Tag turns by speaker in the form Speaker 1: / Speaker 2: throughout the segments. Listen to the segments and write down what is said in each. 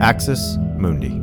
Speaker 1: Axis Mundi.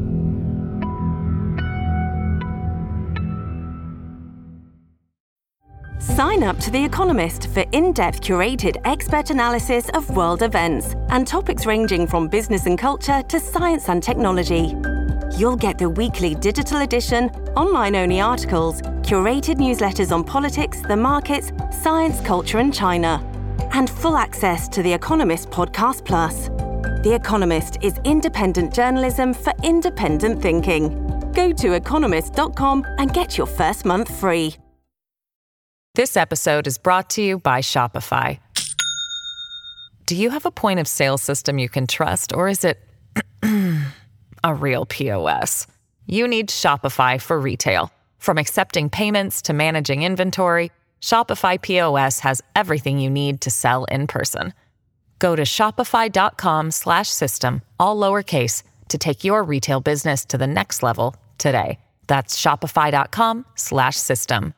Speaker 2: Sign up to The Economist for in-depth curated expert analysis of world events and topics ranging from business and culture to science and technology. You'll get the weekly digital edition, online-only articles, curated newsletters on politics, the markets, science, culture and China, and full access to The Economist Podcast Plus. The Economist is independent journalism for independent thinking. Go to economist.com and get your first month free.
Speaker 3: This episode is brought to you by Shopify. Do you have a point of sale system you can trust, or is it a real POS? You need Shopify for retail. From accepting payments to managing inventory, Shopify POS has everything you need to sell in person. Go to shopify.com/system, all lowercase, to take your retail business to the next level today. That's shopify.com/system.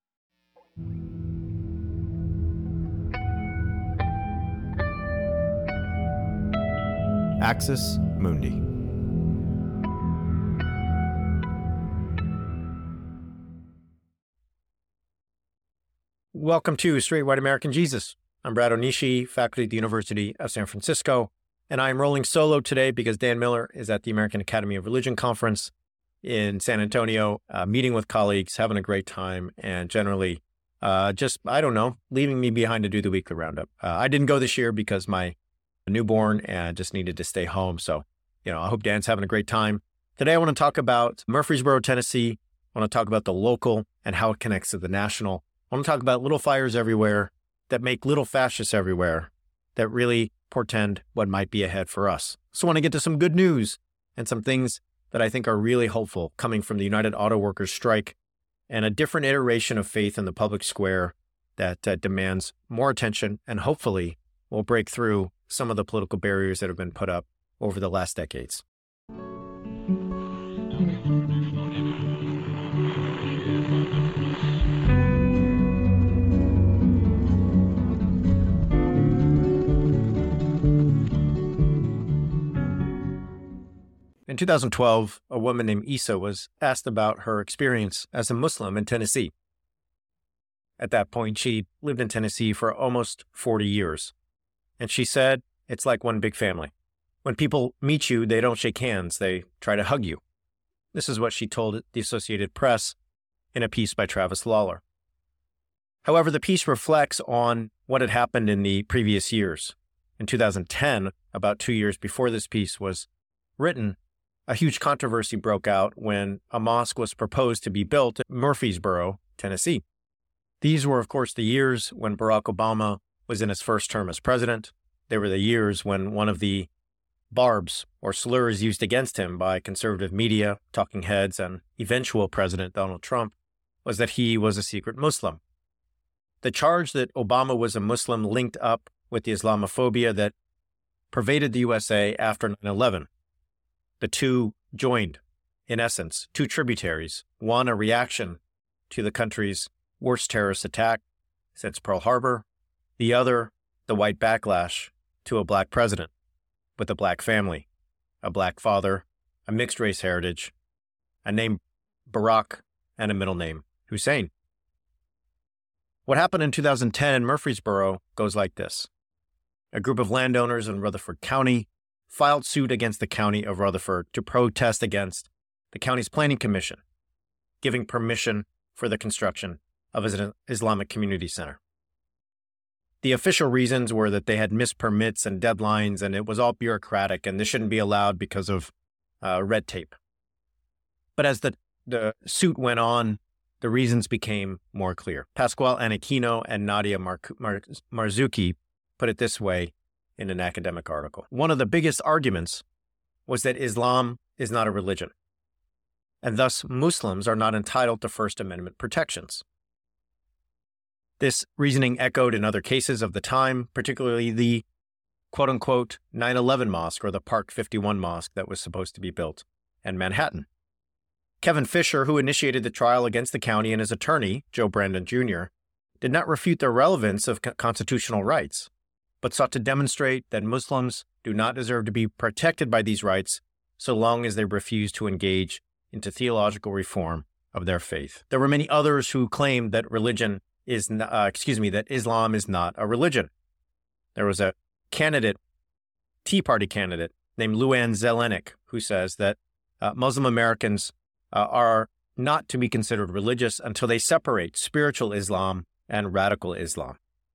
Speaker 1: Axis Mundi.
Speaker 4: Welcome to Straight White American Jesus. I'm Brad Onishi, faculty at the University of San Francisco, and I'm rolling solo today because Dan Miller is at the American Academy of Religion Conference in San Antonio, meeting with colleagues, having a great time, and generally leaving me behind to do the weekly roundup. I didn't go this year because my newborn and just needed to stay home. So, I hope Dan's having a great time. Today, I want to talk about Murfreesboro, Tennessee. I want to talk about the local and how it connects to the national. I want to talk about little fires everywhere that make little fascists everywhere that really portend what might be ahead for us. So I want to get to some good news and some things that I think are really hopeful coming from the United Auto Workers strike and a different iteration of faith in the public square that demands more attention and hopefully will break through some of the political barriers that have been put up over the last decades. In 2012, a woman named Isa was asked about her experience as a Muslim in Tennessee. At that point, she lived in Tennessee for almost 40 years. And she said, it's like one big family. When people meet you, they don't shake hands, they try to hug you. This is what she told the Associated Press in a piece by Travis Lawler. However, the piece reflects on what had happened in the previous years. In 2010, about 2 years before this piece was written, a huge controversy broke out when a mosque was proposed to be built in Murfreesboro, Tennessee. These were, of course, the years when Barack Obama was in his first term as president. They were the years when one of the barbs or slurs used against him by conservative media, talking heads, and eventual President Donald Trump was that he was a secret Muslim. The charge that Obama was a Muslim linked up with the Islamophobia that pervaded the USA after 9/11. The two joined, in essence, two tributaries, one a reaction to the country's worst terrorist attack since Pearl Harbor, the other the white backlash to a black president with a black family, a black father, a mixed-race heritage, a name Barack, and a middle name Hussein. What happened in 2010 in Murfreesboro goes like this. A group of landowners in Rutherford County filed suit against the county of Rutherford to protest against the county's planning commission, giving permission for the construction of an Islamic community center. The official reasons were that they had missed permits and deadlines, and it was all bureaucratic, and this shouldn't be allowed because of red tape. But as the suit went on, the reasons became more clear. Pasquale Anichino and Nadia Marzuki put it this way in an academic article. One of the biggest arguments was that Islam is not a religion, and thus Muslims are not entitled to First Amendment protections. This reasoning echoed in other cases of the time, particularly the quote-unquote 9/11 mosque or the Park 51 mosque that was supposed to be built in Manhattan. Kevin Fisher, who initiated the trial against the county, and his attorney, Joe Brandon Jr., did not refute the relevance of constitutional rights, but sought to demonstrate that Muslims do not deserve to be protected by these rights so long as they refuse to engage into theological reform of their faith. There were many others who claimed that that Islam is not a religion. There was a Tea Party candidate named Luann Zelenik, who says that Muslim Americans are not to be considered religious until they separate spiritual Islam and radical Islam.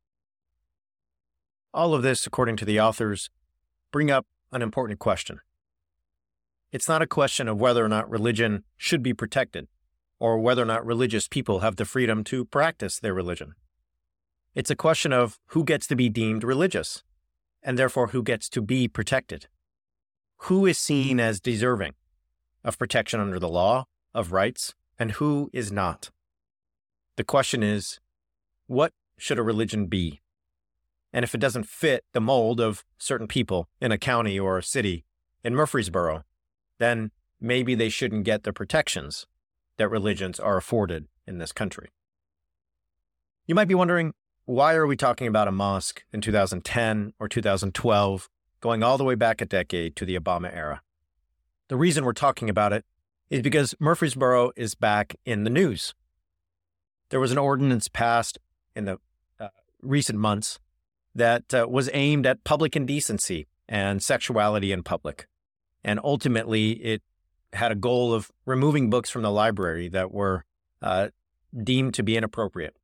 Speaker 4: All of this, according to the authors, bring up an important question. It's not a question of whether or not religion should be protected or whether or not religious people have the freedom to practice their religion. It's a question of who gets to be deemed religious and therefore who gets to be protected. Who is seen as deserving of protection under the law, of rights, and who is not? The question is, what should a religion be? And if it doesn't fit the mold of certain people in a county or a city in Murfreesboro, then maybe they shouldn't get the protections that religions are afforded in this country. You might be wondering, why are we talking about a mosque in 2010 or 2012, going all the way back a decade to the Obama era? The reason we're talking about it is because Murfreesboro is back in the news. There was an ordinance passed in the recent months that was aimed at public indecency and sexuality in public. And ultimately, it had a goal of removing books from the library that were deemed to be inappropriate.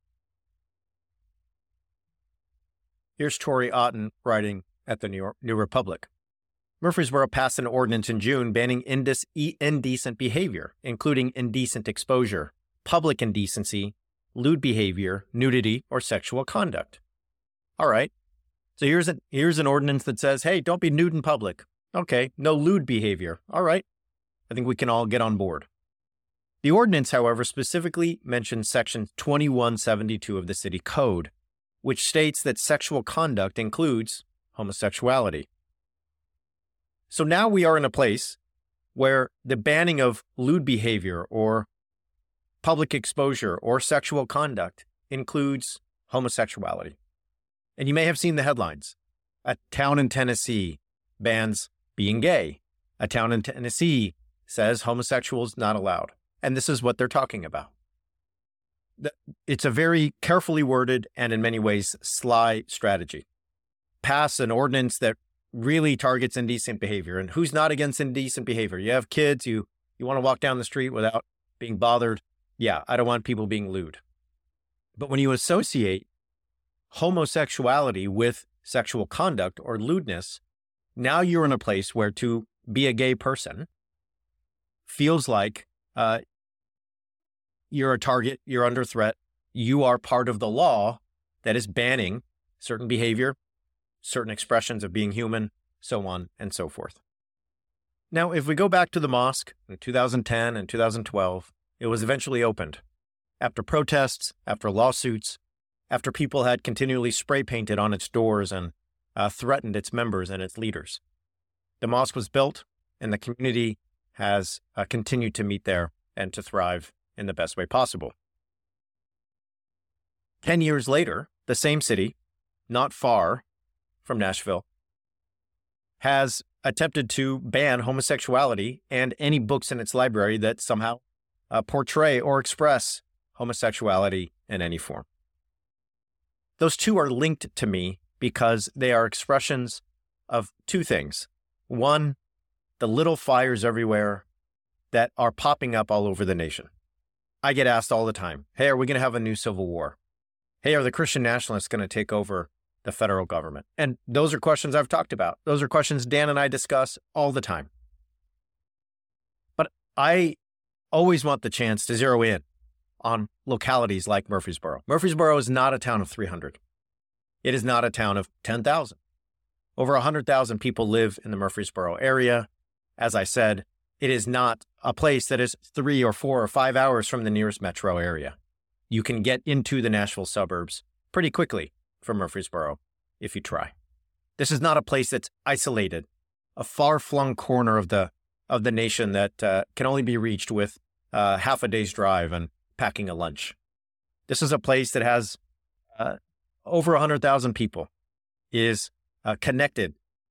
Speaker 4: Here's Tori Otten writing at the New Republic. Murfreesboro passed an ordinance in June banning indecent behavior, including indecent exposure, public indecency, lewd behavior, nudity, or sexual conduct. All right. So here's an ordinance that says, hey, don't be nude in public. Okay, no lewd behavior. All right. I think we can all get on board. The ordinance, however, specifically mentions Section 2172 of the City Code, which states that sexual conduct includes homosexuality. So now we are in a place where the banning of lewd behavior or public exposure or sexual conduct includes homosexuality. And you may have seen the headlines. A town in Tennessee bans being gay. A town in Tennessee says homosexuals not allowed. And this is what they're talking about. It's a very carefully worded and in many ways sly strategy. Pass an ordinance that really targets indecent behavior. And who's not against indecent behavior? You have kids, you want to walk down the street without being bothered. Yeah, I don't want people being lewd. But when you associate homosexuality with sexual conduct or lewdness, now you're in a place where to be a gay person feels like you're a target, you're under threat, you are part of the law that is banning certain behavior, certain expressions of being human, so on and so forth. Now, if we go back to the mosque in 2010 and 2012, it was eventually opened after protests, after lawsuits, after people had continually spray painted on its doors and threatened its members and its leaders. The mosque was built and the community has continued to meet there and to thrive in the best way possible. 10 years later, the same city, not far from Nashville, has attempted to ban homosexuality and any books in its library that somehow portray or express homosexuality in any form. Those two are linked to me because they are expressions of two things. One, the little fires everywhere that are popping up all over the nation. I get asked all the time, hey, are we going to have a new civil war? Hey, are the Christian nationalists going to take over the federal government? And those are questions I've talked about. Those are questions Dan and I discuss all the time. But I always want the chance to zero in on localities like Murfreesboro. Murfreesboro is not a town of 300. It is not a town of 10,000. Over 100,000 people live in the Murfreesboro area. As I said, it is not a place that is 3 or 4 or 5 hours from the nearest metro area. You can get into the Nashville suburbs pretty quickly from Murfreesboro if you try. This is not a place that's isolated, a far-flung corner of the nation that can only be reached with half a day's drive and packing a lunch. This is a place that has over 100,000 people, is connected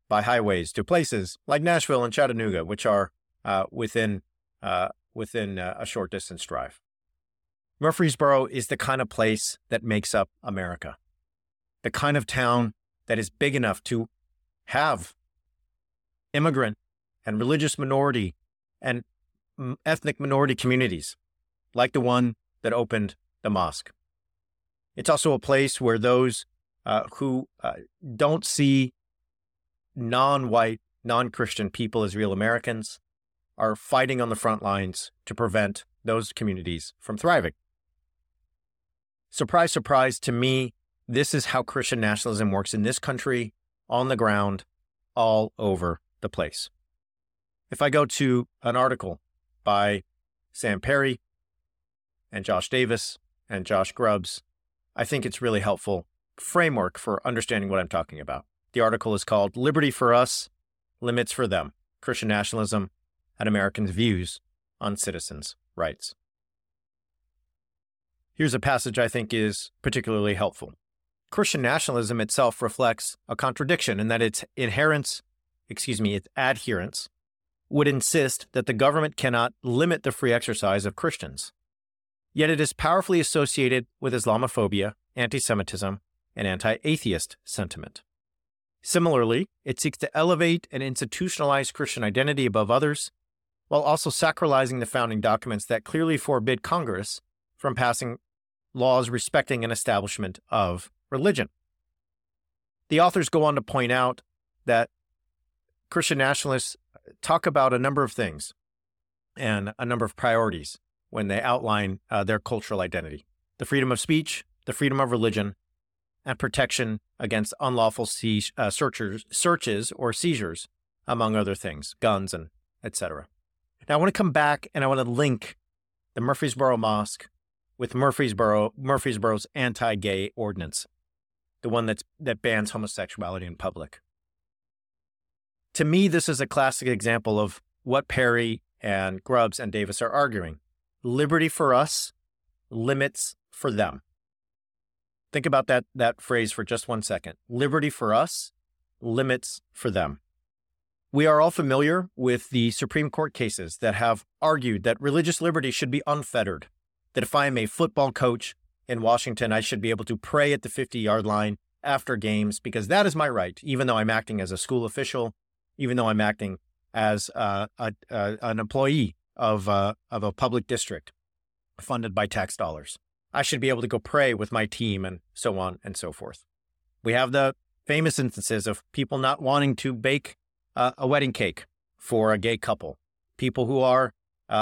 Speaker 4: by highways to places like Nashville and Chattanooga, which are within a short distance drive. Murfreesboro is the kind of place that makes up America, the kind of town that is big enough to have immigrant and religious minority and ethnic minority communities like the one that opened the mosque. It's also a place where those who don't see non-white, non-Christian people as real Americans are fighting on the front lines to prevent those communities from thriving. Surprise, surprise, to me, this is how Christian nationalism works in this country, on the ground, all over the place. If I go to an article by Sam Perry and Josh Davis and Josh Grubbs, I think it's really helpful framework for understanding what I'm talking about. The article is called Liberty for Us, Limits for Them, Christian Nationalism and Americans' Views on Citizens' Rights. Here's a passage I think is particularly helpful. Christian nationalism itself reflects a contradiction in that its adherents would insist that the government cannot limit the free exercise of Christians. Yet it is powerfully associated with Islamophobia, anti-Semitism, and anti-atheist sentiment. Similarly, it seeks to elevate and institutionalize Christian identity above others, while also sacralizing the founding documents that clearly forbid Congress from passing laws respecting an establishment of religion. The authors go on to point out that Christian nationalists talk about a number of things and a number of priorities when they outline their cultural identity: the freedom of speech, the freedom of religion, and protection against unlawful searches or seizures, among other things, guns and etc. Now, I want to come back and I want to link the Murfreesboro Mosque with Murfreesboro's anti-gay ordinance, the one that bans homosexuality in public. To me, this is a classic example of what Perry and Grubbs and Davis are arguing. Liberty for us, limits for them. Think about that phrase for just 1 second. Liberty for us, limits for them. We are all familiar with the Supreme Court cases that have argued that religious liberty should be unfettered, that if I am a football coach in Washington, I should be able to pray at the 50-yard line after games because that is my right, even though I'm acting as a school official, even though I'm acting as an employee of a public district funded by tax dollars. I should be able to go pray with my team and so on and so forth. We have the famous instances of people not wanting to bake a wedding cake for a gay couple, people who are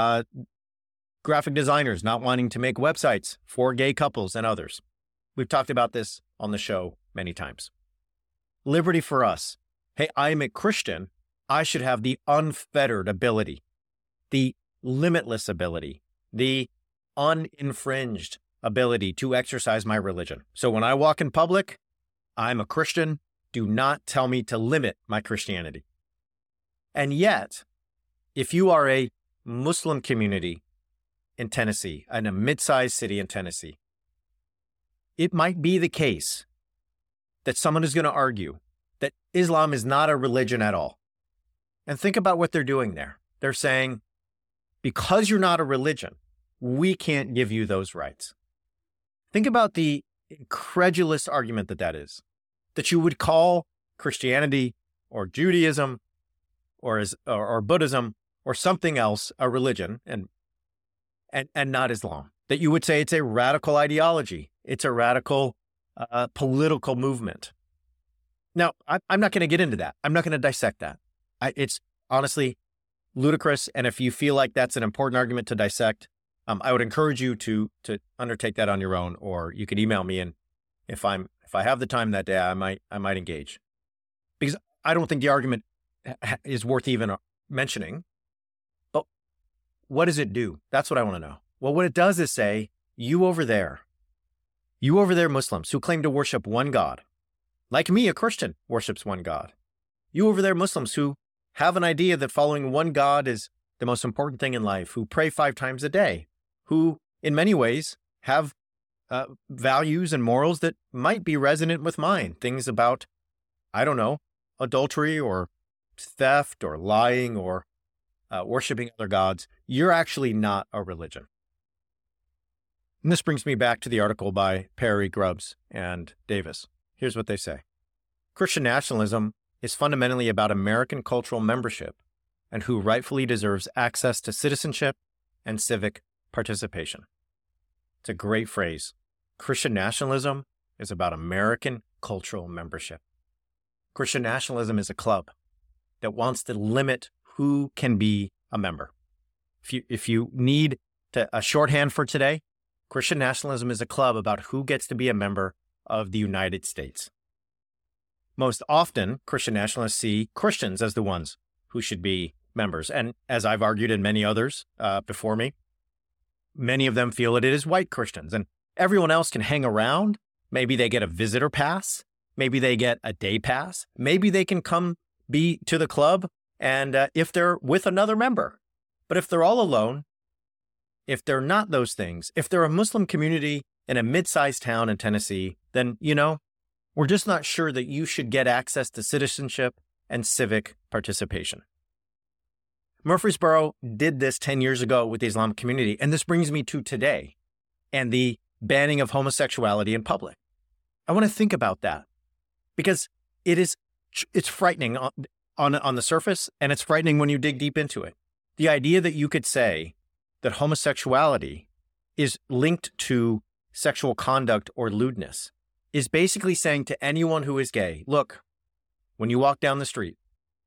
Speaker 4: graphic designers not wanting to make websites for gay couples and others. We've talked about this on the show many times. Liberty for us. Hey, I'm a Christian. I should have the unfettered ability, the limitless ability, the uninfringed ability to exercise my religion. So when I walk in public, I'm a Christian. Do not tell me to limit my Christianity. And yet, if you are a Muslim community in Tennessee, in a mid-sized city in Tennessee, it might be the case that someone is going to argue that Islam is not a religion at all. And think about what they're doing there. They're saying, because you're not a religion, we can't give you those rights. Think about the incredulous argument that is, that you would call Christianity or Judaism or Buddhism or something else a religion and not Islam. That you would say it's a radical ideology. It's a radical political movement. Now, I'm not going to get into that. I'm not going to dissect that. It's honestly ludicrous. And if you feel like that's an important argument to dissect, I would encourage you to undertake that on your own, or you could email me, and if I have the time that day, I might engage, because I don't think the argument is worth even mentioning. But what does it do? That's what I want to know. Well, what it does is say, you over there Muslims who claim to worship one God, like me, a Christian, worships one God. You over there Muslims who have an idea that following one God is the most important thing in life, who pray 5 times a day, who in many ways have values and morals that might be resonant with mine. Things about, I don't know, adultery or theft or lying or worshiping other gods, you're actually not a religion. And this brings me back to the article by Perry, Grubbs, and Davis. Here's what they say. Christian nationalism is fundamentally about American cultural membership and who rightfully deserves access to citizenship and civic participation. It's a great phrase. Christian nationalism is about American cultural membership. Christian nationalism is a club that wants to limit who can be a member. If you need a shorthand for today, Christian nationalism is a club about who gets to be a member of the United States. Most often, Christian nationalists see Christians as the ones who should be members. And as I've argued and many others before me, many of them feel that it is white Christians and everyone else can hang around. Maybe they get a visitor pass. Maybe they get a day pass. Maybe they can come be to the club and if they're with another member. But if they're all alone, if they're not those things, if they're a Muslim community in a mid-sized town in Tennessee, then, we're just not sure that you should get access to citizenship and civic participation. Murfreesboro did this 10 years ago with the Islamic community, and this brings me to today and the banning of homosexuality in public. I want to think about that because it's frightening on the surface, and it's frightening when you dig deep into it. The idea that you could say that homosexuality is linked to sexual conduct or lewdness is basically saying to anyone who is gay, look, when you walk down the street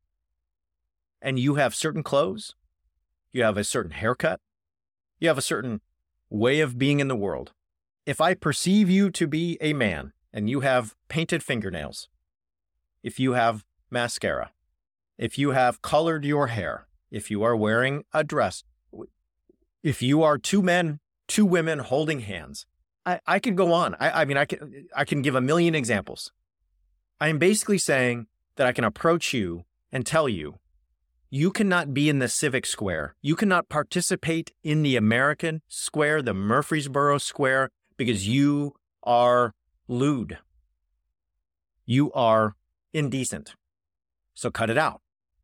Speaker 4: and you have certain clothes, you have a certain haircut, you have a certain way of being in the world. If I perceive you to be a man and you have painted fingernails, if you have mascara, if you have colored your hair, if you are wearing a dress, if you are two men, two women holding hands, I could go on. I can give a million examples. I am basically saying that I can approach you and tell you, you cannot be in the civic square. You cannot participate in the American square, the Murfreesboro square, because you are lewd. You are indecent. So cut it out.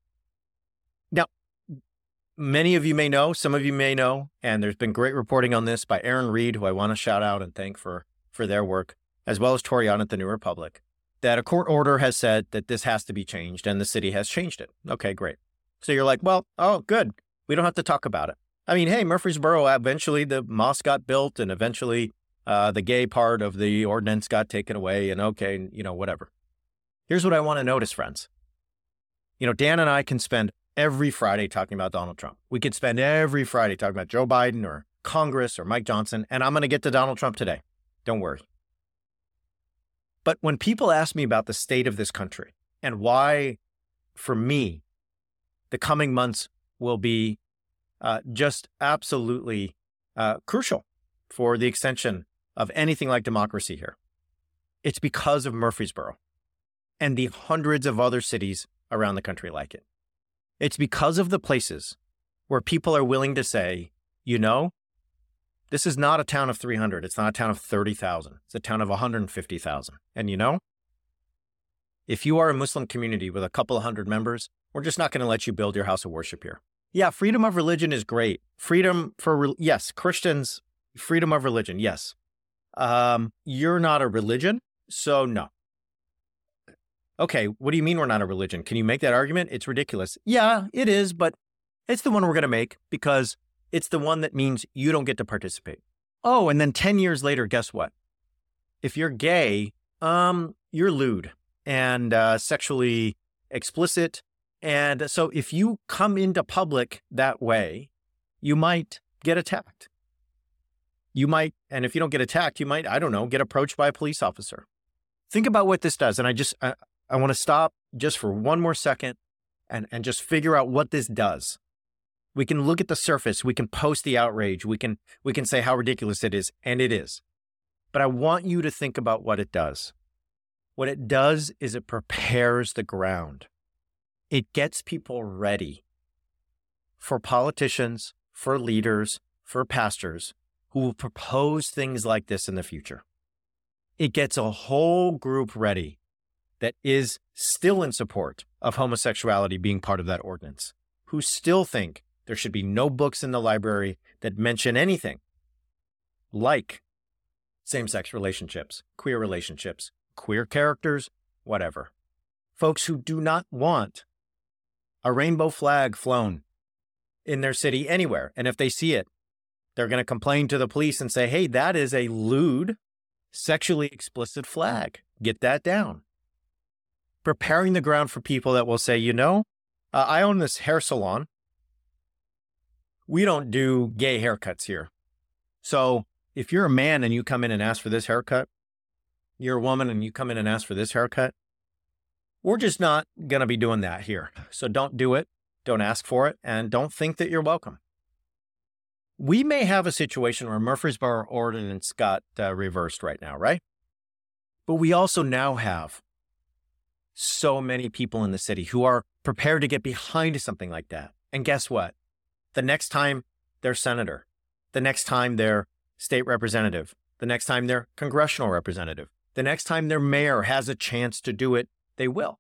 Speaker 4: Now, many of you may know, some of you may know, and there's been great reporting on this by Aaron Reed, who I want to shout out and thank for their work, as well as Tori Young at the New Republic, that a court order has said that this has to be changed, and the city has changed it. Okay, great. So you're like, well, oh, good. We don't have to talk about it. I mean, hey, Murfreesboro, eventually the mosque got built, and eventually the gay part of the ordinance got taken away, and okay, whatever. Here's what I want to notice, friends. Dan and I can spend every Friday talking about Donald Trump. We could spend every Friday talking about Joe Biden or Congress or Mike Johnson, and I'm going to get to Donald Trump today. Don't worry. But when people ask me about the state of this country and why, for me, the coming months will be just absolutely crucial for the extension of anything like democracy here, it's because of Murfreesboro and the hundreds of other cities around the country like it. It's because of the places where people are willing to say, this is not a town of 300. It's not a town of 30,000. It's a town of 150,000. And if you are a Muslim community with a couple of hundred members, we're just not going to let you build your house of worship here. Yeah, freedom of religion is great. Yes, Christians, freedom of religion, yes. You're not a religion, so no. Okay, what do you mean we're not a religion? Can you make that argument? It's ridiculous. Yeah, it is, but it's the one we're going to make because it's the one that means you don't get to participate. Oh, and then 10 years later, guess what? If you're gay, you're lewd and sexually explicit. And so if you come into public that way, you might get attacked. You might, and if you don't get attacked, you might, get approached by a police officer. Think about what this does. And I want to stop just for one more second and just figure out what this does. We can look at the surface. We can post the outrage. We can say how ridiculous it is, and it is. But I want you to think about what it does. What it does is it prepares the ground. It gets people ready for politicians, for leaders, for pastors who will propose things like this in the future. It gets a whole group ready that is still in support of homosexuality being part of that ordinance, who still think there should be no books in the library that mention anything like same-sex relationships, queer characters, whatever. Folks who do not want a rainbow flag flown in their city anywhere. And if they see it, they're going to complain to the police and say, hey, that is a lewd, sexually explicit flag. Get that down. Preparing the ground for people that will say, I own this hair salon. We don't do gay haircuts here. So if you're a man and you come in and ask for this haircut, you're a woman and you come in and ask for this haircut, we're just not going to be doing that here. So don't do it. Don't ask for it. And don't think that you're welcome. We may have a situation where Murfreesboro ordinance got reversed right now, right? But we also now have so many people in the city who are prepared to get behind something like that. And guess what? The next time they're senator, the next time they're state representative, the next time they're congressional representative, the next time their mayor has a chance to do it, they will.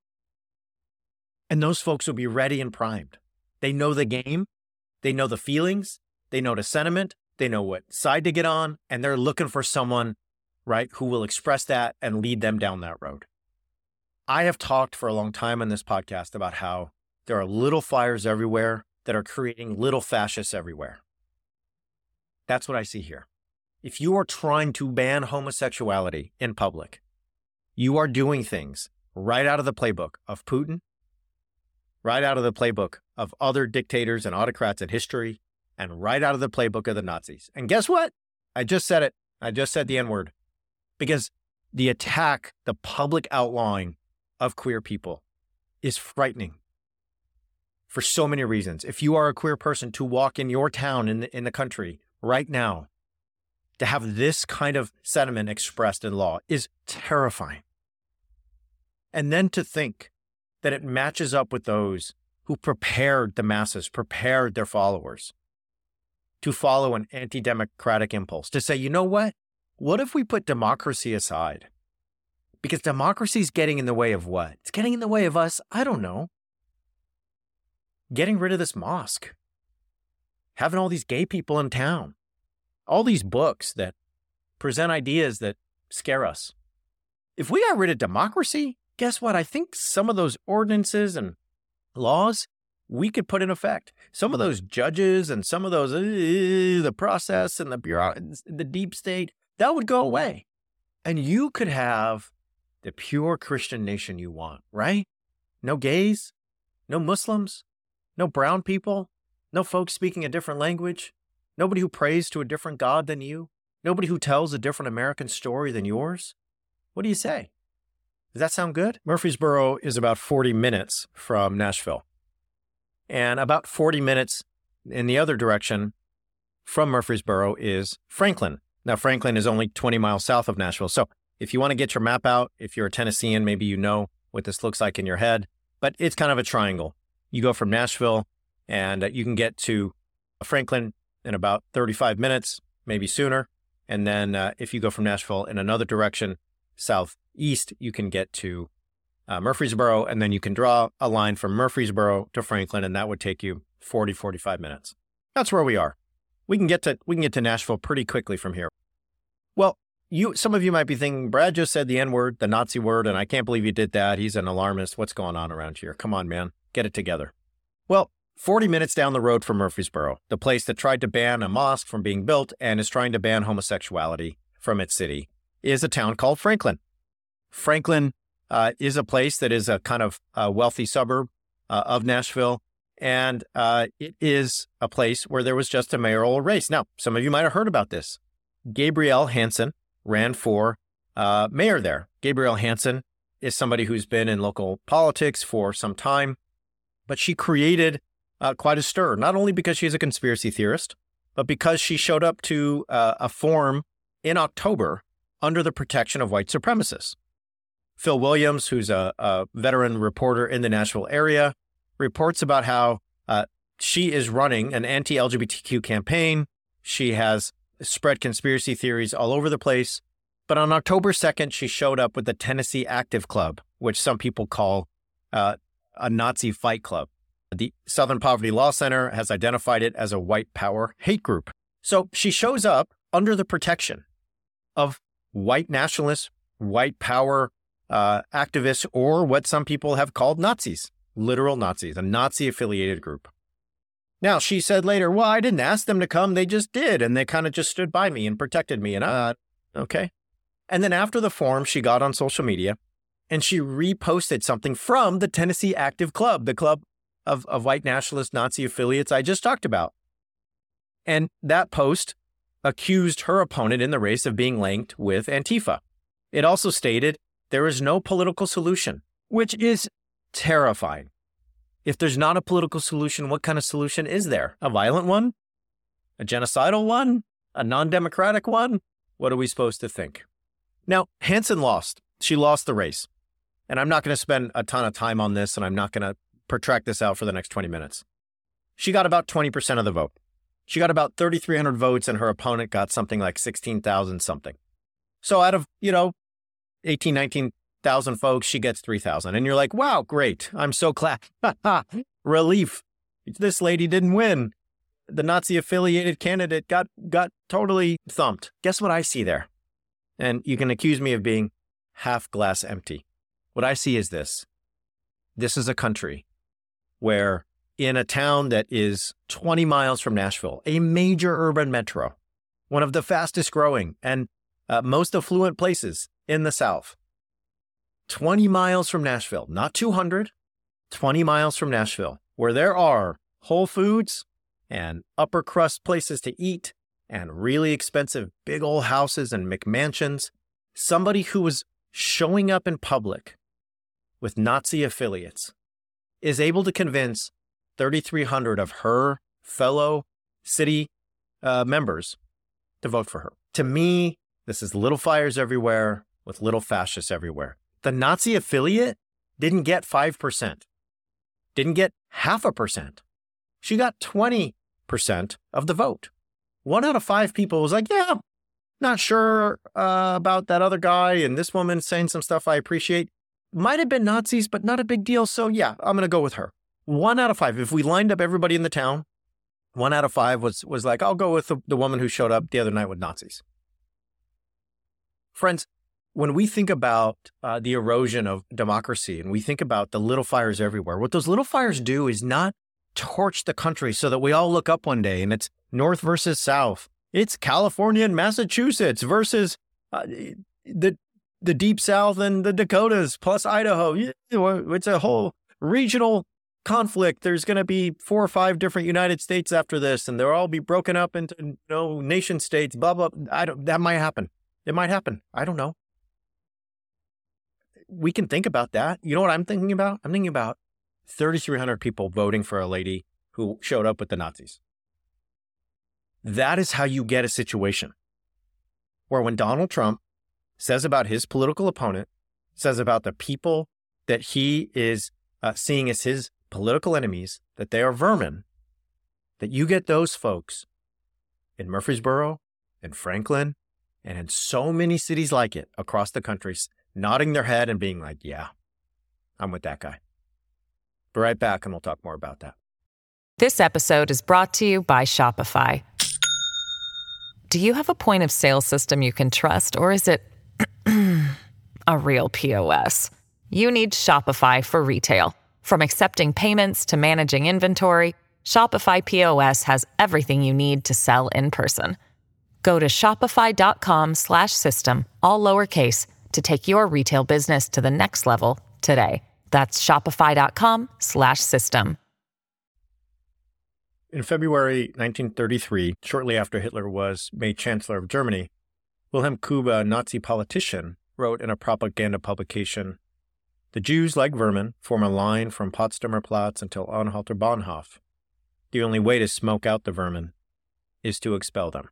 Speaker 4: And those folks will be ready and primed. They know the game. They know the feelings. They know the sentiment. They know what side to get on. And they're looking for someone, right, who will express that and lead them down that road. I have talked for a long time on this podcast about how there are little fires everywhere that are creating little fascists everywhere. That's what I see here. If you are trying to ban homosexuality in public, you are doing things right out of the playbook of Putin, right out of the playbook of other dictators and autocrats in history, and right out of the playbook of the Nazis. And guess what? I just said it. I just said the N-word. Because the attack, the public outlawing of queer people is frightening for so many reasons. If you are a queer person, to walk in your town in the country right now, to have this kind of sentiment expressed in law is terrifying. And then to think that it matches up with those who prepared the masses, prepared their followers to follow an anti-democratic impulse, to say, you know what? What if we put democracy aside? Because democracy is getting in the way of what? It's getting in the way of us, I don't know, getting rid of this mosque, having all these gay people in town, all these books that present ideas that scare us. If we got rid of democracy, guess what? I think some of those ordinances and laws we could put in effect. Some of those judges and some of those, the process and the deep state, that would go away. And you could have the pure Christian nation you want, right? No gays, no Muslims, no brown people, no folks speaking a different language, nobody who prays to a different God than you, nobody who tells a different American story than yours. What do you say? Does that sound good? Murfreesboro is about 40 minutes from Nashville, and about 40 minutes in the other direction from Murfreesboro is Franklin. Now, Franklin is only 20 miles south of Nashville. So if you want to get your map out, if you're a Tennessean, maybe you know what this looks like in your head, but it's kind of a triangle. You go from Nashville and you can get to Franklin in about 35 minutes, maybe sooner. And then if you go from Nashville in another direction, southeast, you can get to Murfreesboro, and then you can draw a line from Murfreesboro to Franklin, and that would take you 40, 45 minutes. That's where we are. We can get to Nashville pretty quickly from here. Well, some of you might be thinking, Brad just said the N-word, the Nazi word, and I can't believe he did that. He's an alarmist. What's going on around here? Come on, man. Get it together. Well, 40 minutes down the road from Murfreesboro, the place that tried to ban a mosque from being built and is trying to ban homosexuality from its city, is a town called Franklin. Franklin is a place that is a kind of wealthy suburb of Nashville, and it is a place where there was just a mayoral race. Now, some of you might have heard about this. Gabrielle Hansen ran for mayor there. Gabrielle Hansen is somebody who's been in local politics for some time, but she created quite a stir, not only because she's a conspiracy theorist, but because she showed up to a forum in October under the protection of white supremacists. Phil Williams, who's a veteran reporter in the Nashville area, reports about how she is running an anti-LGBTQ campaign. She has spread conspiracy theories all over the place. But on October 2nd, she showed up with the Tennessee Active Club, which some people call a Nazi fight club. The Southern Poverty Law Center has identified it as a white power hate group. So she shows up under the protection of white nationalists, white power activists, or what some people have called Nazis, literal Nazis, a Nazi-affiliated group. Now, she said later, well, I didn't ask them to come. They just did. And they kind of just stood by me and protected me. And okay. And then after the forum, she got on social media and she reposted something from the Tennessee Active Club, the club of white nationalist Nazi affiliates I just talked about. And that post accused her opponent in the race of being linked with Antifa. It also stated there is no political solution, which is terrifying. If there's not a political solution, what kind of solution is there? A violent one? A genocidal one? A non-democratic one? What are we supposed to think? Now, Hansen lost. She lost the race. And I'm not going to spend a ton of time on this, and I'm not going to protract this out for the next 20 minutes. She got about 20% of the vote. She got about 3,300 votes, and her opponent got something like 16,000 something. So out of, 18, 19,000 folks, she gets 3,000. And you're like, wow, great. I'm so glad. Relief. This lady didn't win. The Nazi-affiliated candidate got totally thumped. Guess what I see there? And you can accuse me of being half glass empty. What I see is this. This is a country where in a town that is 20 miles from Nashville, a major urban metro, one of the fastest growing and most affluent places in the South, 20 miles from Nashville, not 200, 20 miles from Nashville, where there are Whole Foods and upper crust places to eat and really expensive big old houses and McMansions, somebody who was showing up in public with Nazi affiliates is able to convince 3,300 of her fellow city members to vote for her. To me, this is little fires everywhere with little fascists everywhere. The Nazi affiliate didn't get 5%, didn't get 0.5%. She got 20% of the vote. 1 out of 5 people was like, yeah, not sure about that other guy and this woman saying some stuff I appreciate. Might have been Nazis, but not a big deal. So yeah, I'm going to go with her. 1 out of 5. If we lined up everybody in the town, 1 out of 5 was like, I'll go with the woman who showed up the other night with Nazis. Friends, when we think about the erosion of democracy and we think about the little fires everywhere, what those little fires do is not torch the country so that we all look up one day and it's North versus South. It's California and Massachusetts versus the Deep South and the Dakotas plus Idaho. It's a whole regional conflict. There's going to be 4 or 5 different United States after this, and they'll all be broken up into nation states. Blah blah. That might happen. It might happen. I don't know. We can think about that. You know what I'm thinking about? I'm thinking about 3,300 people voting for a lady who showed up with the Nazis. That is how you get a situation where when Donald Trump says about his political opponent, says about the people that he is seeing as his political enemies, that they are vermin, that you get those folks in Murfreesboro, in Franklin, and in so many cities like it across the country, nodding their head and being like, yeah, I'm with that guy. Be right back and we'll talk more about that.
Speaker 3: This episode is brought to you by Shopify. Do you have a point of sale system you can trust, or is it a real POS? You need Shopify for retail. From accepting payments to managing inventory, Shopify POS has everything you need to sell in person. Go to shopify.com/system, all lowercase, to take your retail business to the next level today. That's shopify.com/system.
Speaker 4: In February 1933, shortly after Hitler was made Chancellor of Germany, Wilhelm Kube, a Nazi politician, wrote in a propaganda publication, "The Jews, like vermin, form a line from Potsdamer Platz until Anhalter Bahnhof. The only way to smoke out the vermin is to expel them."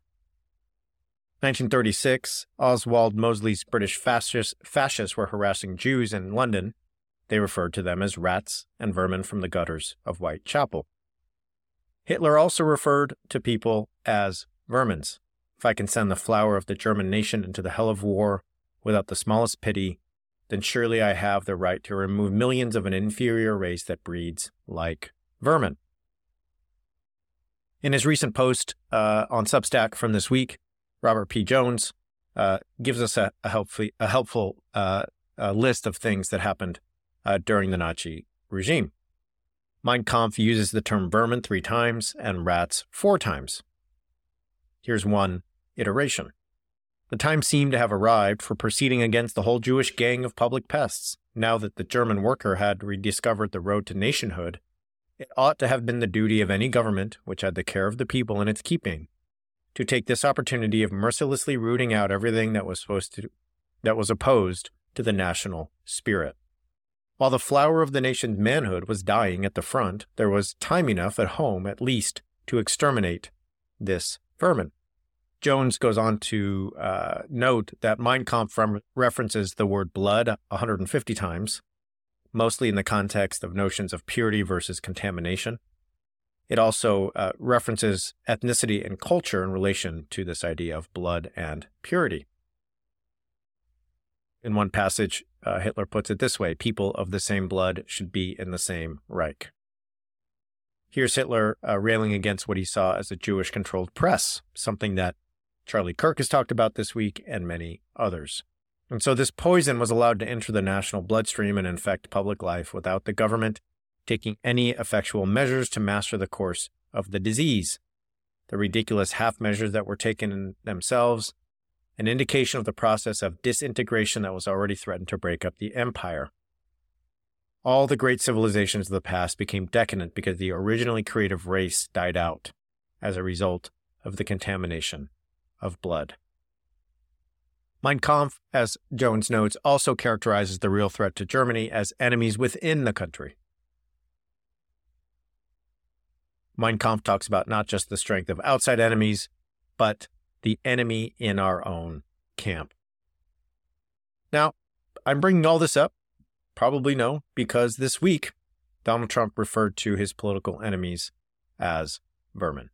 Speaker 4: 1936, Oswald Mosley's British fascists were harassing Jews in London. They referred to them as rats and vermin from the gutters of Whitechapel. Hitler also referred to people as vermins. If I can send the flower of the German nation into the hell of war without the smallest pity, then surely I have the right to remove millions of an inferior race that breeds like vermin. In his recent post on Substack from this week, Robert P. Jones gives us a helpful list of things that happened during the Nazi regime. Mein Kampf uses the term vermin 3 times and rats 4 times. Here's one iteration. The time seemed to have arrived for proceeding against the whole Jewish gang of public pests. Now that the German worker had rediscovered the road to nationhood, it ought to have been the duty of any government which had the care of the people in its keeping to take this opportunity of mercilessly rooting out everything that was opposed to the national spirit. While the flower of the nation's manhood was dying at the front, there was time enough at home, at least, to exterminate this vermin. Jones goes on to note that Mein Kampf references the word blood 150 times, mostly in the context of notions of purity versus contamination. It also references ethnicity and culture in relation to this idea of blood and purity. In one passage, Hitler puts it this way: people of the same blood should be in the same Reich. Here's Hitler railing against what he saw as a Jewish-controlled press, something that Charlie Kirk has talked about this week and many others. And so this poison was allowed to enter the national bloodstream and infect public life without the government taking any effectual measures to master the course of the disease. The ridiculous half measures that were taken in themselves, an indication of the process of disintegration that was already threatened to break up the empire. All the great civilizations of the past became decadent because the originally creative race died out as a result of the contamination of blood. Mein Kampf, as Jones notes, also characterizes the real threat to Germany as enemies within the country. Mein Kampf talks about not just the strength of outside enemies, but the enemy in our own camp. Now, I'm bringing all this up, probably no, because this week, Donald Trump referred to his political enemies as vermin.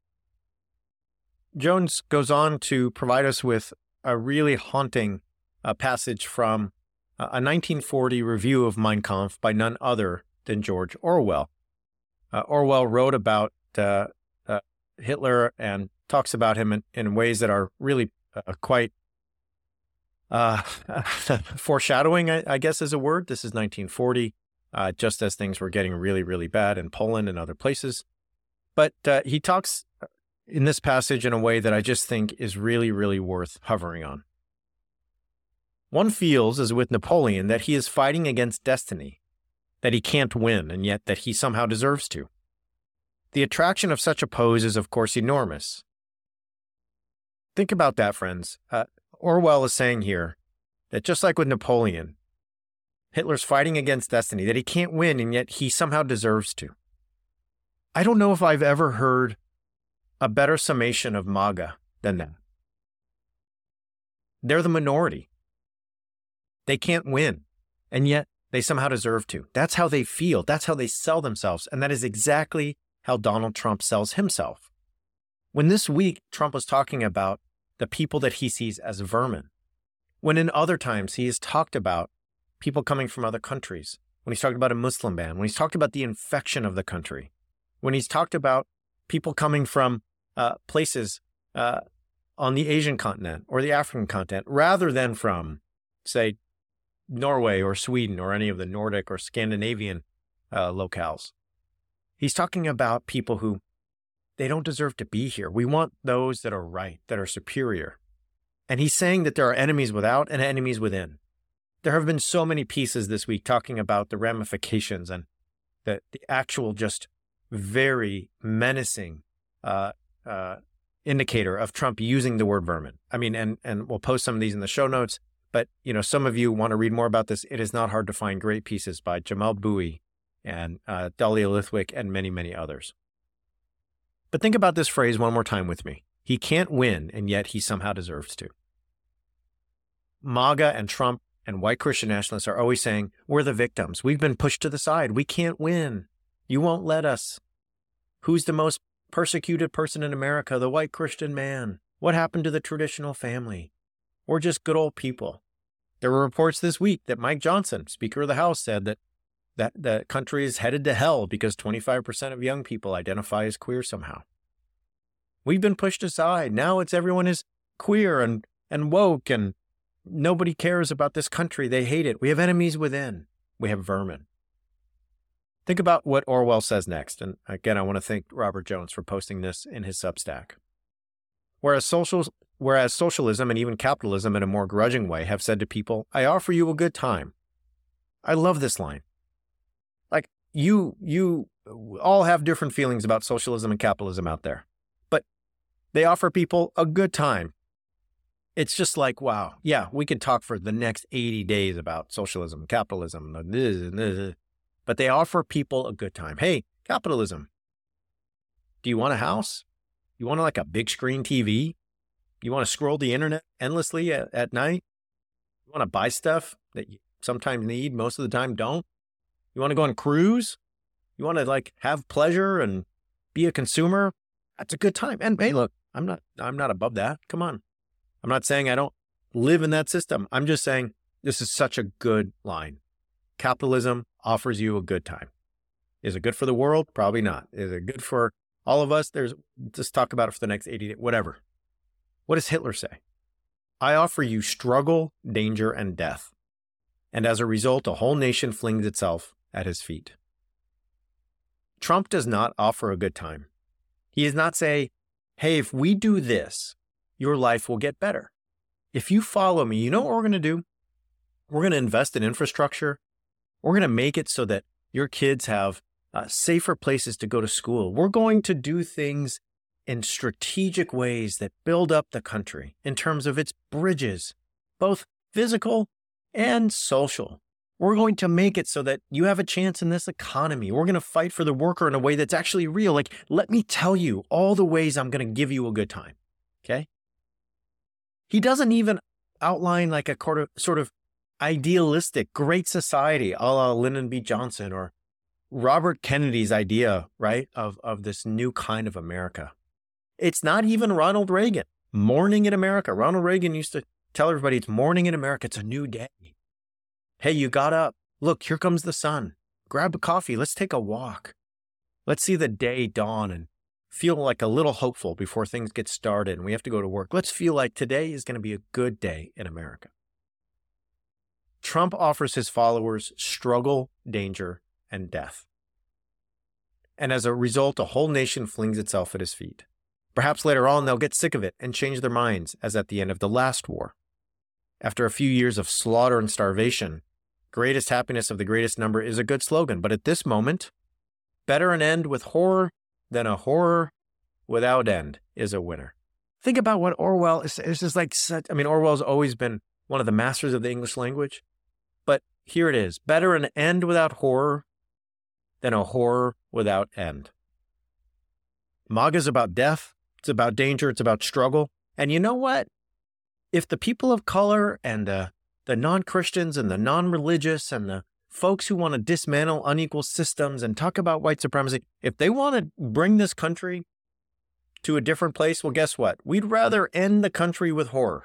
Speaker 4: Jones goes on to provide us with a really haunting passage from a 1940 review of Mein Kampf by none other than George Orwell. Orwell wrote about Hitler and talks about him in ways that are really quite foreshadowing, I guess is a word. This is 1940, just as things were getting really, really bad in Poland and other places. But he talks in this passage in a way that I just think is really, really worth hovering on. One feels, as with Napoleon, that he is fighting against destiny, that he can't win, and yet that he somehow deserves to. The attraction of such a pose is, of course, enormous. Think about that, friends. Orwell is saying here that just like with Napoleon, Hitler's fighting against destiny, that he can't win, and yet he somehow deserves to. I don't know if I've ever heard a better summation of MAGA than that. They're the minority. They can't win, and yet they somehow deserve to. That's how they feel. That's how they sell themselves. And that is exactly how Donald Trump sells himself. When this week Trump was talking about the people that he sees as vermin, when in other times he has talked about people coming from other countries, when he's talked about a Muslim ban, when he's talked about the infection of the country, when he's talked about people coming from places on the Asian continent or the African continent, rather than from, say, Norway or Sweden or any of the Nordic or Scandinavian locales. He's talking about people who, they don't deserve to be here. We want those that are right, that are superior. And he's saying that there are enemies without and enemies within. There have been so many pieces this week talking about the ramifications and the actual just very menacing indicator of Trump using the word vermin. I mean, and we'll post some of these in the show notes, but some of you want to read more about this. It is not hard to find great pieces by Jamal Bowie and Dahlia Lithwick and many, many others. But think about this phrase one more time with me. He can't win, and yet he somehow deserves to. MAGA and Trump and white Christian nationalists are always saying, we're the victims. We've been pushed to the side. We can't win. You won't let us. Who's the most persecuted person in America? The white Christian man. What happened to the traditional family? We're just good old people. There were reports this week that Mike Johnson, Speaker of the House, said that the country is headed to hell because 25% of young people identify as queer somehow. We've been pushed aside. Now everyone is queer and woke, and nobody cares about this country. They hate it. We have enemies within. We have vermin. Think about what Orwell says next. And again, I want to thank Robert Jones for posting this in his Substack. Whereas socialism and even capitalism in a more grudging way have said to people, I offer you a good time. I love this line. Like, you all have different feelings about socialism and capitalism out there, but they offer people a good time. It's just like, wow, yeah, we could talk for the next 80 days about socialism, capitalism, but they offer people a good time. Hey, capitalism, do you want a house? You want like a big screen TV? You want to scroll the internet endlessly at night? You want to buy stuff that you sometimes need, most of the time don't? You want to go on a cruise? You want to like have pleasure and be a consumer? That's a good time. And hey, look, I'm not above that. Come on. I'm not saying I don't live in that system. I'm just saying this is such a good line. Capitalism offers you a good time. Is it good for the world? Probably not. Is it good for all of us? Just talk about it for the next 80 days, whatever. What does Hitler say? I offer you struggle, danger, and death. And as a result, a whole nation flings itself at his feet. Trump does not offer a good time. He does not say, hey, if we do this, your life will get better. If you follow me, you know what we're going to do? We're going to invest in infrastructure. We're going to make it so that your kids have safer places to go to school. We're going to do things in strategic ways that build up the country in terms of its bridges, both physical and social. We're going to make it so that you have a chance in this economy. We're going to fight for the worker in a way that's actually real. Like, let me tell you all the ways I'm going to give you a good time. Okay? He doesn't even outline like a sort of idealistic great society a la Lyndon B. Johnson or Robert Kennedy's idea, right, of this new kind of America. It's not even Ronald Reagan. Morning in America. Ronald Reagan used to tell everybody it's morning in America. It's a new day. Hey, you got up. Look, here comes the sun. Grab a coffee. Let's take a walk. Let's see the day dawn and feel like a little hopeful before things get started and we have to go to work. Let's feel like today is going to be a good day in America. Trump offers his followers struggle, danger, and death. And as a result, a whole nation flings itself at his feet. Perhaps later on they'll get sick of it and change their minds, as at the end of the last war. After a few years of slaughter and starvation, greatest happiness of the greatest number is a good slogan. But at this moment, better an end with horror than a horror without end is a winner. Think about what Orwell is. It's just like such, Orwell's always been one of the masters of the English language. But here it is. Better an end without horror than a horror without end. MAGA's about death. It's about danger. It's about struggle. And you know what? If the people of color and the non-Christians and the non-religious and the folks who want to dismantle unequal systems and talk about white supremacy, if they want to bring this country to a different place, well, guess what? We'd rather end the country with horror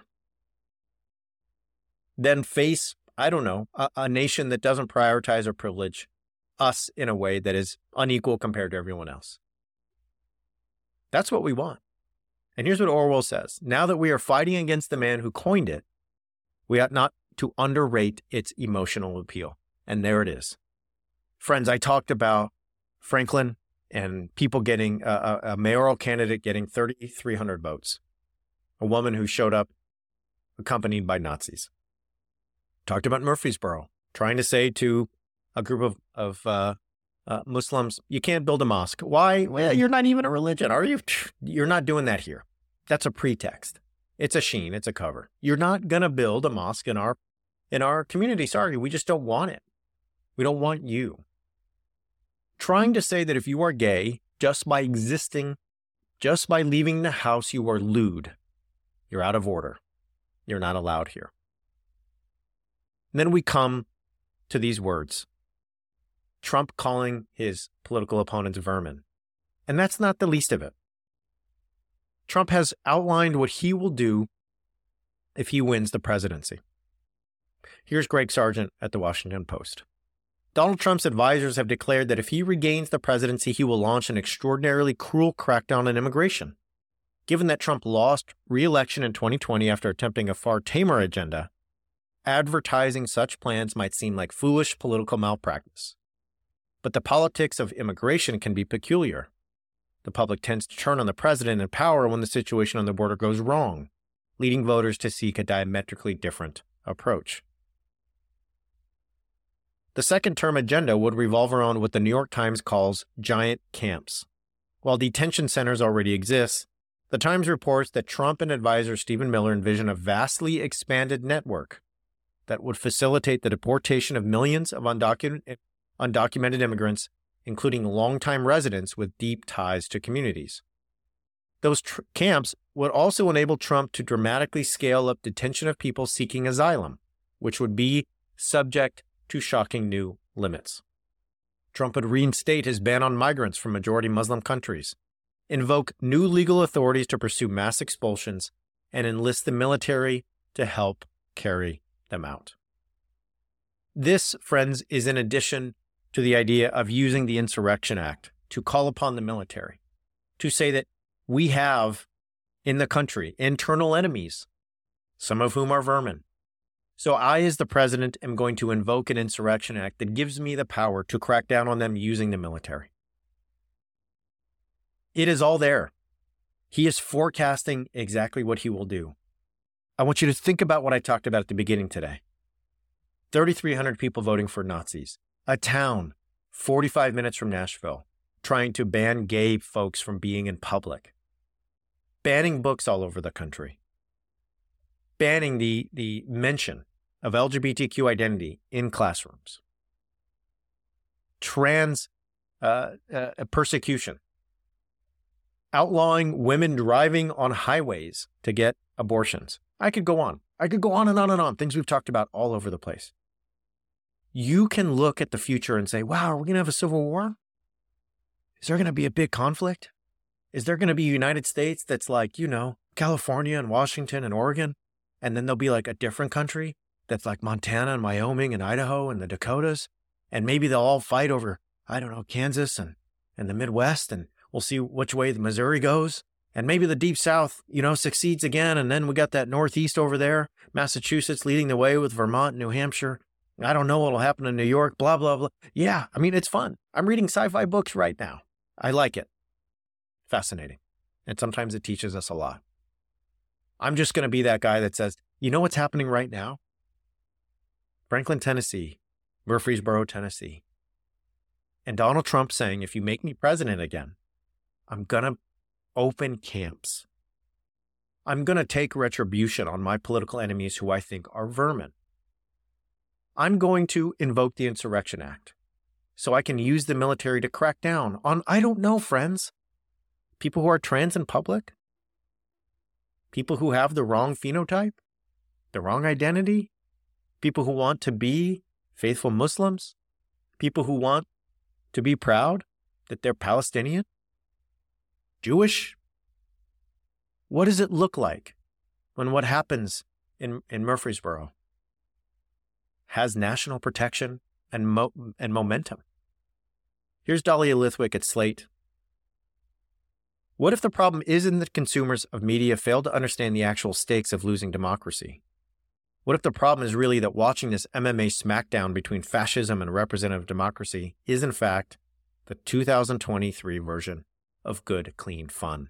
Speaker 4: than face, a nation that doesn't prioritize or privilege us in a way that is unequal compared to everyone else. That's what we want. And here's what Orwell says. Now that we are fighting against the man who coined it, we ought not to underrate its emotional appeal. And there it is. Friends, I talked about Franklin and people getting a mayoral candidate getting 3,300 votes. A woman who showed up accompanied by Nazis. Talked about Murfreesboro, trying to say to a group of Muslims, you can't build a mosque. Why? Well, you're not even a religion, are you? You're not doing that here. That's a pretext. It's a sheen. It's a cover. You're not going to build a mosque in our community. Sorry, we just don't want it. We don't want you. Trying to say that if you are gay, just by existing, just by leaving the house, you are lewd. You're out of order. You're not allowed here. And then we come to these words. Trump calling his political opponents vermin. And that's not the least of it. Trump has outlined what he will do if he wins the presidency. Here's Greg Sargent at the Washington Post. Donald Trump's advisors have declared that if he regains the presidency, he will launch an extraordinarily cruel crackdown on immigration. Given that Trump lost re-election in 2020 after attempting a far tamer agenda, advertising such plans might seem like foolish political malpractice. But the politics of immigration can be peculiar. The public tends to turn on the president in power when the situation on the border goes wrong, leading voters to seek a diametrically different approach. The second-term agenda would revolve around what the New York Times calls giant camps. While detention centers already exist, the Times reports that Trump and advisor Stephen Miller envision a vastly expanded network that would facilitate the deportation of millions of undocumented immigrants, including longtime residents with deep ties to communities. Those camps would also enable Trump to dramatically scale up detention of people seeking asylum, which would be subject to shocking new limits. Trump would reinstate his ban on migrants from majority Muslim countries, invoke new legal authorities to pursue mass expulsions, and enlist the military to help carry them out. This, friends, is in addition to the idea of using the Insurrection Act to call upon the military, to say that we have in the country internal enemies, some of whom are vermin. So I, as the president, am going to invoke an Insurrection Act that gives me the power to crack down on them using the military. It is all there. He is forecasting exactly what he will do. I want you to think about what I talked about at the beginning today. 3,300 people voting for Nazis. A town 45 minutes from Nashville trying to ban gay folks from being in public. Banning books all over the country. Banning the mention of LGBTQ identity in classrooms. Trans persecution. Outlawing women driving on highways to get abortions. I could go on. I could go on and on and on. Things we've talked about all over the place. You can look at the future and say, wow, are we going to have a civil war? Is there going to be a big conflict? Is there going to be a United States that's like, California and Washington and Oregon? And then there'll be like a different country that's like Montana and Wyoming and Idaho and the Dakotas. And maybe they'll all fight over, Kansas and the Midwest. And we'll see which way the Missouri goes. And maybe the Deep South, succeeds again. And then we got that Northeast over there, Massachusetts leading the way with Vermont and New Hampshire. I don't know what'll happen in New York, blah, blah, blah. Yeah, it's fun. I'm reading sci-fi books right now. I like it. Fascinating. And sometimes it teaches us a lot. I'm just going to be that guy that says, you know what's happening right now? Franklin, Tennessee, Murfreesboro, Tennessee. And Donald Trump saying, if you make me president again, I'm going to open camps. I'm going to take retribution on my political enemies who I think are vermin. I'm going to invoke the Insurrection Act so I can use the military to crack down on, I don't know, friends, people who are trans in public, people who have the wrong phenotype, the wrong identity, people who want to be faithful Muslims, people who want to be proud that they're Palestinian, Jewish. What does it look like when what happens in Murfreesboro has national protection and momentum? Here's Dahlia Lithwick at Slate. What if the problem isn't that consumers of media fail to understand the actual stakes of losing democracy? What if the problem is really that watching this MMA smackdown between fascism and representative democracy is in fact the 2023 version of good, clean fun?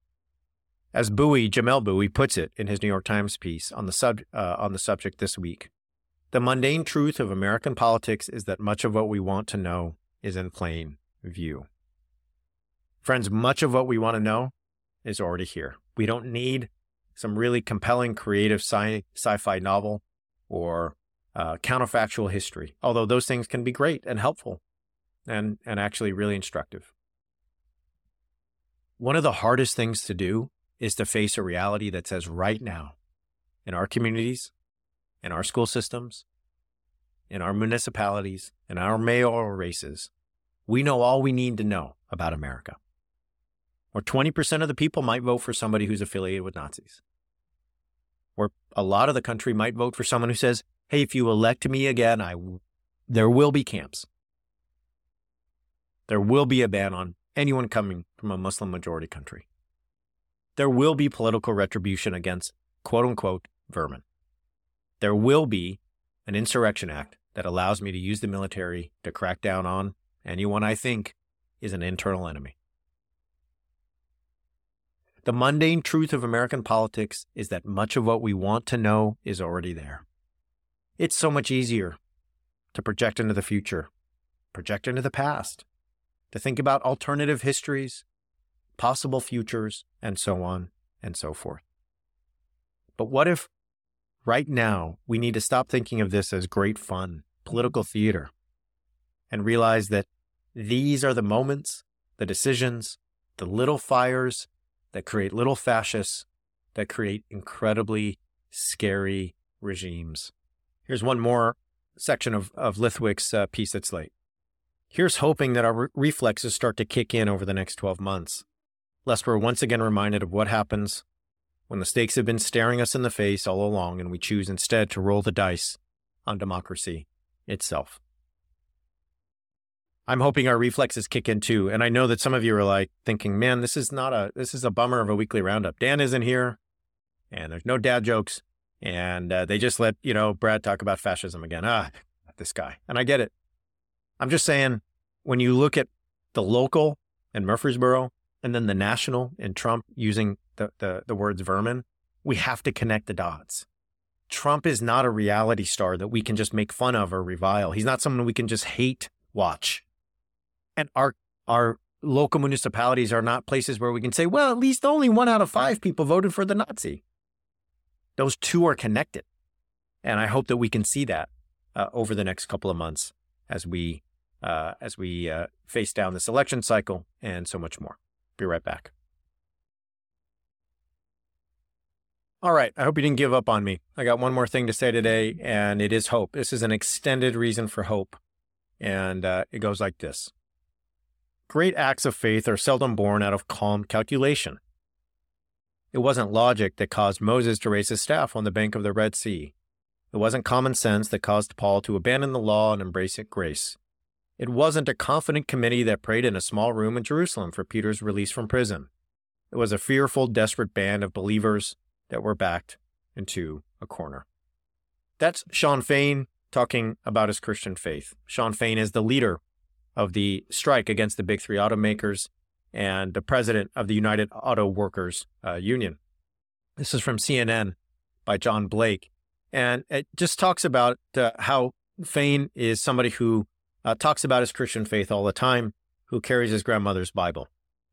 Speaker 4: As Jamel Bouie puts it in his New York Times piece on the subject this week, the mundane truth of American politics is that much of what we want to know is in plain view. Friends, much of what we want to know is already here. We don't need some really compelling, creative sci-fi novel or counterfactual history, although those things can be great and helpful and actually really instructive. One of the hardest things to do is to face a reality that says right now, in our communities, in our school systems, in our municipalities, in our mayoral races, we know all we need to know about America. Or 20% of the people might vote for somebody who's affiliated with Nazis. Or a lot of the country might vote for someone who says, hey, if you elect me again, there will be camps. There will be a ban on anyone coming from a Muslim majority country. There will be political retribution against quote unquote vermin. There will be an insurrection act that allows me to use the military to crack down on anyone I think is an internal enemy. The mundane truth of American politics is that much of what we want to know is already there. It's so much easier to project into the future, project into the past, to think about alternative histories, possible futures, and so on and so forth. But what if right now we need to stop thinking of this as great fun, political theater, and realize that these are the moments, the decisions, the little fires that create little fascists, that create incredibly scary regimes. Here's one more section of Lithwick's piece at Slate. Here's hoping that our reflexes start to kick in over the next 12 months, lest we're once again reminded of what happens when the stakes have been staring us in the face all along and we choose instead to roll the dice on democracy itself. I'm hoping our reflexes kick in too. And I know that some of you are like thinking, man, this is a bummer of a weekly roundup. Dan isn't here and there's no dad jokes. And they just let, Brad talk about fascism again. This guy. And I get it. I'm just saying, when you look at the local in Murfreesboro and then the national and Trump using the words vermin, we have to connect the dots. Trump is not a reality star that we can just make fun of or revile. He's not someone we can just hate watch. And our local municipalities are not places where we can say, well, at least only 1 out of 5 people voted for the Nazi. Those two are connected. And I hope that we can see that over the next couple of months as we face down this election cycle and so much more. Be right back. All right. I hope you didn't give up on me. I got one more thing to say today, and it is hope. This is an extended reason for hope. And it goes like this. Great acts of faith are seldom born out of calm calculation. It wasn't logic that caused Moses to raise his staff on the bank of the Red Sea. It wasn't common sense that caused Paul to abandon the law and embrace grace. It wasn't a confident committee that prayed in a small room in Jerusalem for Peter's release from prison. It was a fearful, desperate band of believers that were backed into a corner. That's Shawn Fain talking about his Christian faith. Shawn Fain is the leader of the strike against the big 3 automakers and the president of the United Auto Workers Union. This is from CNN by John Blake. And it just talks about how Fain is somebody who talks about his Christian faith all the time, who carries his grandmother's Bible.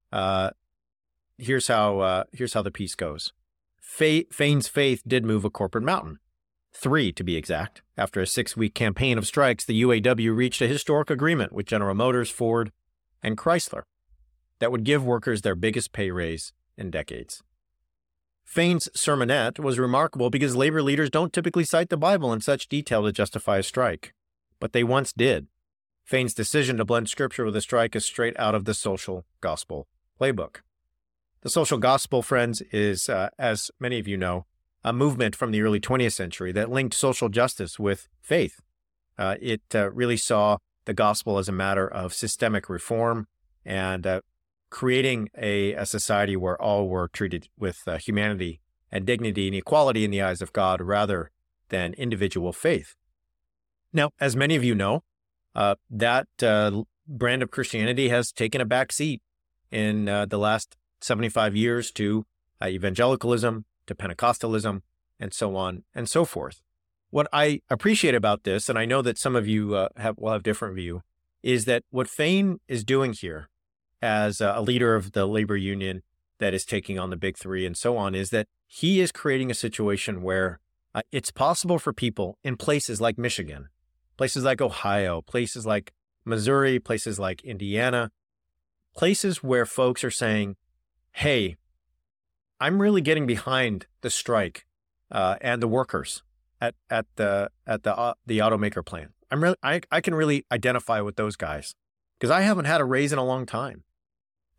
Speaker 4: Here's how the piece goes. Fain's faith did move a corporate mountain. 3, to be exact. After a 6-week campaign of strikes, the UAW reached a historic agreement with General Motors, Ford, and Chrysler that would give workers their biggest pay raise in decades. Fain's sermonette was remarkable because labor leaders don't typically cite the Bible in such detail to justify a strike, but they once did. Fain's decision to blend scripture with a strike is straight out of the social gospel playbook. The social gospel, friends, is, as many of you know, a movement from the early 20th century that linked social justice with faith. It really saw the gospel as a matter of systemic reform and creating a society where all were treated with humanity and dignity and equality in the eyes of God rather than individual faith. Now, as many of you know, that brand of Christianity has taken a back seat in the last 75 years to evangelicalism, to Pentecostalism, and so on and so forth. What I appreciate about this, and I know that some of you will have different view, is that what Fain is doing here as a leader of the labor union that is taking on the big 3 and so on, is that he is creating a situation where it's possible for people in places like Michigan, places like Ohio, places like Missouri, places like Indiana, places where folks are saying, hey, I'm really getting behind the strike and the workers at the automaker plant. I can really identify with those guys because I haven't had a raise in a long time.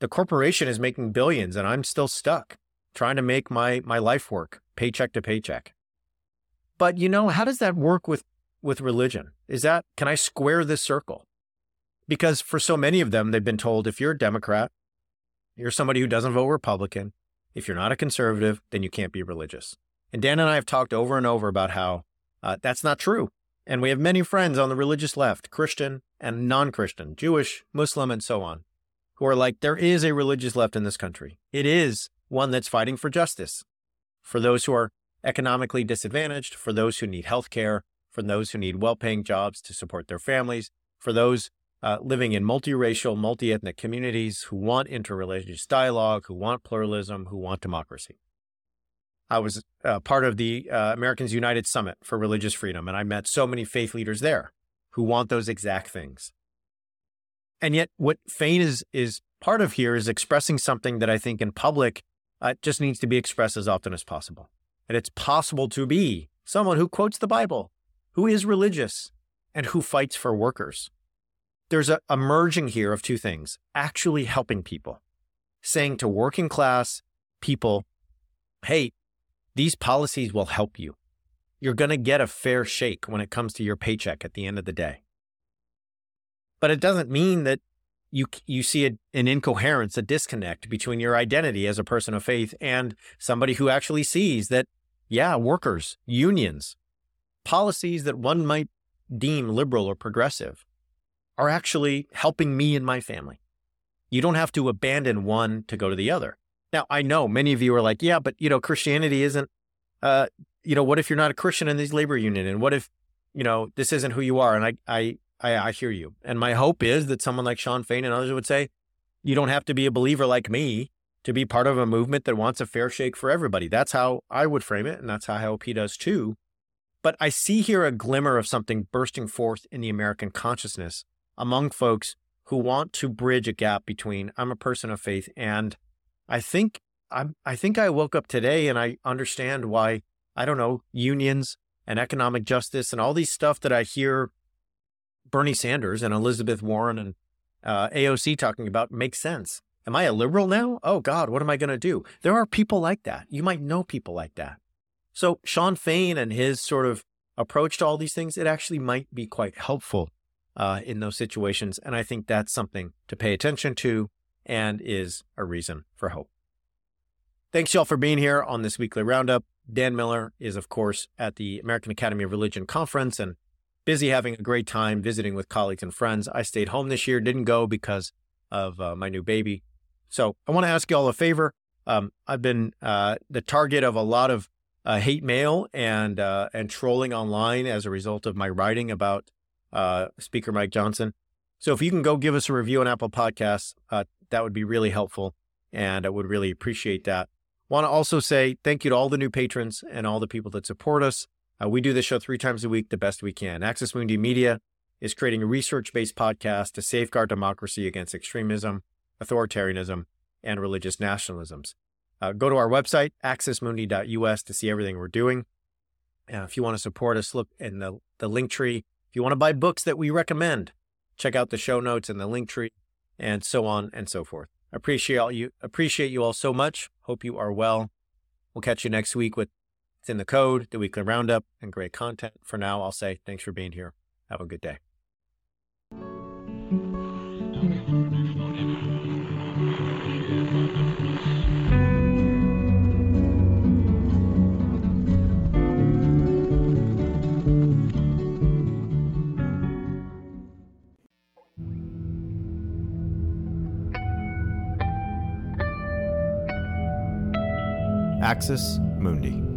Speaker 4: the corporation is making billions and I'm still stuck trying to make my life work, paycheck to paycheck. But how does that work with religion? Can I square this circle? Because for so many of them, they've been told, if you're a Democrat, you're somebody who doesn't vote Republican. If you're not a conservative, then you can't be religious. And Dan and I have talked over and over about how that's not true. And we have many friends on the religious left, Christian and non-Christian, Jewish, Muslim, and so on, who are like, there is a religious left in this country. It is one that's fighting for justice, for those who are economically disadvantaged, for those who need health care, for those who need well-paying jobs to support their families, for those living in multiracial, multi-ethnic communities who want interreligious dialogue, who want pluralism, who want democracy. I was part of the Americans United Summit for Religious Freedom, and I met so many faith leaders there who want those exact things. And yet what Fain is part of here is expressing something that I think in public just needs to be expressed as often as possible. And it's possible to be someone who quotes the Bible, who is religious, and who fights for workers. There's a merging here of two things: actually helping people, saying to working class people, hey, these policies will help you. You're going to get a fair shake when it comes to your paycheck at the end of the day. But it doesn't mean that you see an incoherence, a disconnect between your identity as a person of faith and somebody who actually sees that, workers, unions, policies that one might deem liberal or progressive are actually helping me and my family. You don't have to abandon one to go to the other. Now, I know many of you are like, but Christianity isn't, what if you're not a Christian in this labor union? And what if, this isn't who you are? And I hear you. And my hope is that someone like Shawn Fain and others would say, you don't have to be a believer like me to be part of a movement that wants a fair shake for everybody. That's how I would frame it. And that's how I hope he does too. But I see here a glimmer of something bursting forth in the American consciousness among folks who want to bridge a gap between I'm a person of faith and I think I woke up today and I understand why, unions and economic justice and all these stuff that I hear Bernie Sanders and Elizabeth Warren and AOC talking about makes sense. Am I a liberal now? Oh God, what am I going to do? There are people like that. You might know people like that. So Shawn Fain and his sort of approach to all these things, it actually might be quite helpful in those situations. And I think that's something to pay attention to and is a reason for hope. Thanks y'all for being here on this weekly roundup. Dan Miller is, of course, at the American Academy of Religion conference and busy having a great time visiting with colleagues and friends. I stayed home this year, didn't go because of my new baby. So I want to ask y'all a favor. I've been the target of a lot of hate mail and trolling online as a result of my writing about Speaker Mike Johnson. So if you can go give us a review on Apple Podcasts, that would be really helpful, and I would really appreciate that. Want to also say thank you to all the new patrons and all the people that support us. We do this show 3 times a week the best we can. Axis Mundi Media is creating a research-based podcast to safeguard democracy against extremism, authoritarianism, and religious nationalisms. Go to our website, axismundi.us, to see everything we're doing. If you want to support us, look in the link tree. If you want to buy books that we recommend, check out the show notes and the link tree, and so on and so forth. Appreciate you all so much. Hope you are well. We'll catch you next week with It's in the Code, the weekly roundup, and great content. For now, I'll say thanks for being here. Have a good day.
Speaker 1: Axis Mundi.